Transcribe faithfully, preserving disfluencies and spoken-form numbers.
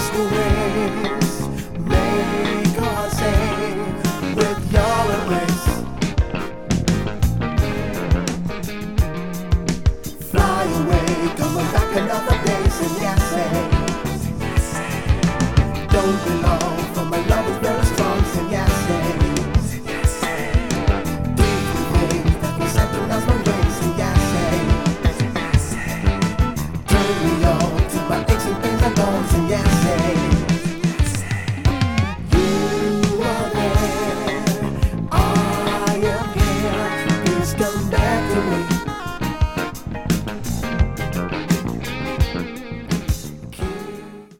the wings make our sing with your embrace. Fly away, coming back another day, sing yes, say. Don't belong, for my love is very strong, sing yes, say. Deep within, that we set the last one way, sing yes, say. Turn me on to my ancient things I don't, sing yes, say.